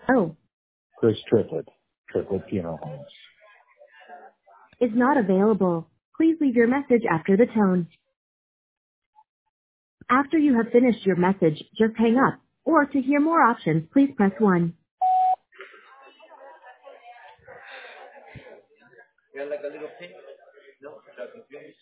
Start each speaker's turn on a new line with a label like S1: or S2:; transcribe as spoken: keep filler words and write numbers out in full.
S1: Oh,
S2: Chris Triplett, Triplett Funeral Homes.
S1: is not available. Please leave your message after the tone. After you have finished your message, just hang up. Or to hear more options, please press one.
S3: Yeah, like a little pink. No, not confused.